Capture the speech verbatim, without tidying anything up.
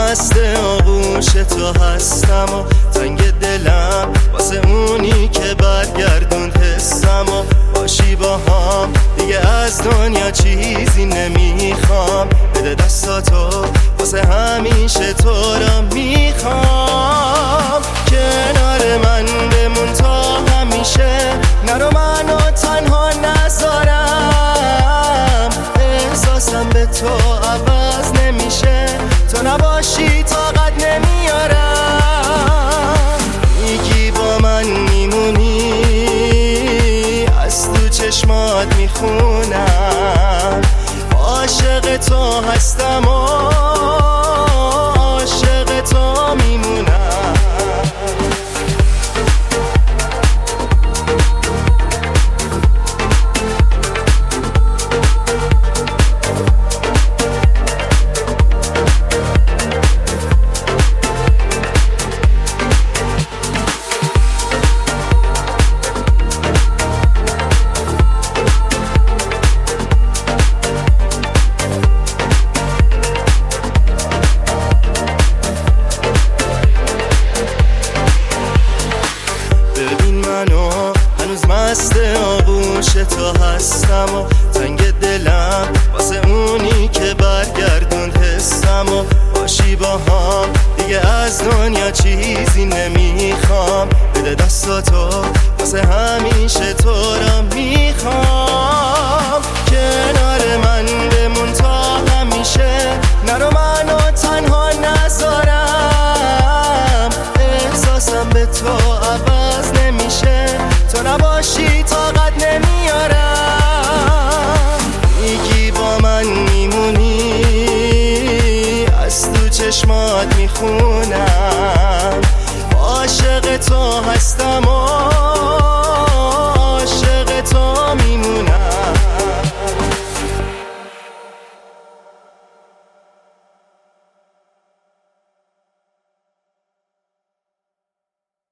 مست آغوش تو هستم و تنگ دلم واسه اونی که برگردوند حسم و باشی با هم دیگه از دنیا چیزی نمیخوام. بده دستاتو واسه همیشه تو را میخوام. کنار من بمون تا همیشه، نرو منو تنها نذارم. احساسم به تو عوض نمیشه، تو نباشی طاقت نمیارم. میگی با من میمونی، از تو چشمات میخونم. عاشق تو هستم و عاشق تو میمونم. هنوز مست آغوش تو هستم و تنگ دلم واسه اونی که برگردوند حسم و باشی با هم دیگه از دنیا چیزی نمیخوام. بده دستاتو واسه همیشه تو را میخوام. کنار من بمون تا همیشه، نرو منو تنها نذارم. احساسم به تو عوض نمیشه، تو نباشی طاقت نمیارم. میگی با من میمونی، از تو چشمات میخونم. عاشق تو هستم و